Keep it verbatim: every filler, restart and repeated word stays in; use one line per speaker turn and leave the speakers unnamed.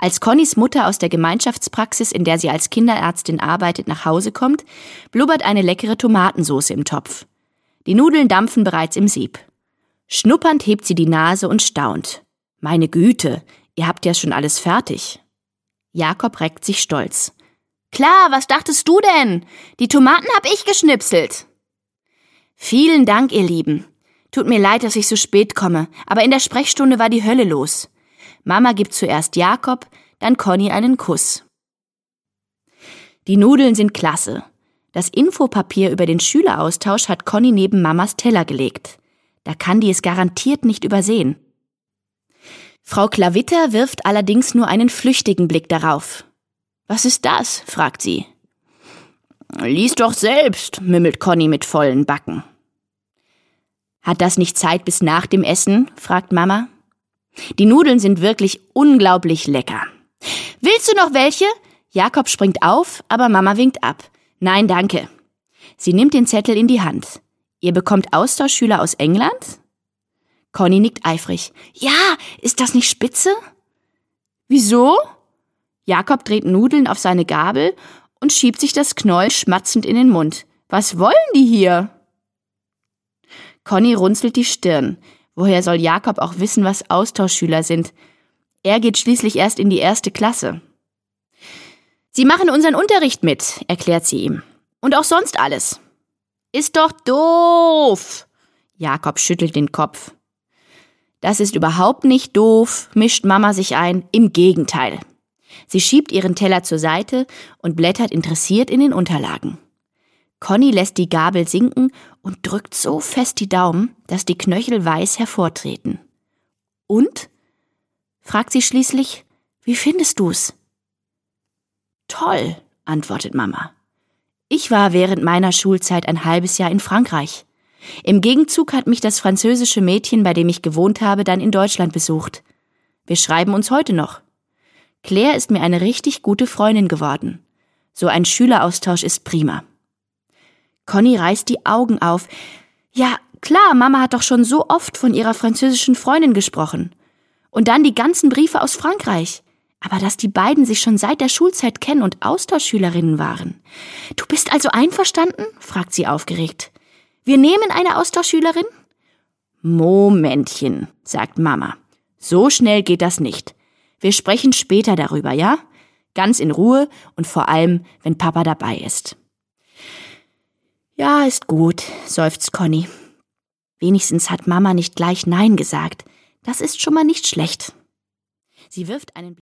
Als Connys Mutter aus der Gemeinschaftspraxis, in der sie als Kinderärztin arbeitet, nach Hause kommt, blubbert eine leckere Tomatensauce im Topf. Die Nudeln dampfen bereits im Sieb. Schnuppernd hebt sie die Nase und staunt. »Meine Güte, ihr habt ja schon alles fertig.« Jakob reckt sich stolz. »Klar, was dachtest du denn? Die Tomaten hab ich geschnipselt.« »Vielen Dank, ihr Lieben. Tut mir leid, dass ich so spät komme, aber in der Sprechstunde war die Hölle los.« Mama gibt zuerst Jakob, dann Conny einen Kuss. Die Nudeln sind klasse. Das Infopapier über den Schüleraustausch hat Conny neben Mamas Teller gelegt. Da kann die es garantiert nicht übersehen. Frau Klavitter wirft allerdings nur einen flüchtigen Blick darauf. »Was ist das?« fragt sie. »Lies doch selbst«, mümmelt Conny mit vollen Backen. »Hat das nicht Zeit bis nach dem Essen?« fragt Mama. Die Nudeln sind wirklich unglaublich lecker. »Willst du noch welche?« Jakob springt auf, aber Mama winkt ab. »Nein, danke.« Sie nimmt den Zettel in die Hand. »Ihr bekommt Austauschschüler aus England?« Conny nickt eifrig. »Ja, ist das nicht spitze?« »Wieso?« Jakob dreht Nudeln auf seine Gabel und schiebt sich das Knäuel schmatzend in den Mund. »Was wollen die hier?« Conny runzelt die Stirn. Woher soll Jakob auch wissen, was Austauschschüler sind? Er geht schließlich erst in die erste Klasse. »Sie machen unseren Unterricht mit«, erklärt sie ihm. »Und auch sonst alles.« »Ist doch doof!« Jakob schüttelt den Kopf. »Das ist überhaupt nicht doof«, mischt Mama sich ein. »Im Gegenteil.« Sie schiebt ihren Teller zur Seite und blättert interessiert in den Unterlagen. Conny lässt die Gabel sinken und drückt so fest die Daumen, dass die Knöchel weiß hervortreten. »Und?« fragt sie schließlich. »Wie findest du's?« »Toll«, antwortet Mama. »Ich war während meiner Schulzeit ein halbes Jahr in Frankreich. Im Gegenzug hat mich das französische Mädchen, bei dem ich gewohnt habe, dann in Deutschland besucht. Wir schreiben uns heute noch. Claire ist mir eine richtig gute Freundin geworden. So ein Schüleraustausch ist prima.« Conny reißt die Augen auf. »Ja, klar, Mama hat doch schon so oft von ihrer französischen Freundin gesprochen. Und dann die ganzen Briefe aus Frankreich. Aber dass die beiden sich schon seit der Schulzeit kennen und Austauschschülerinnen waren. Du bist also einverstanden?« fragt sie aufgeregt. »Wir nehmen eine Austauschschülerin?« »Momentchen«, sagt Mama. »So schnell geht das nicht. Wir sprechen später darüber, ja? Ganz in Ruhe und vor allem, wenn Papa dabei ist.« »Ja, ist gut«, seufzt Conny. Wenigstens hat Mama nicht gleich Nein gesagt. Das ist schon mal nicht schlecht. Sie wirft einen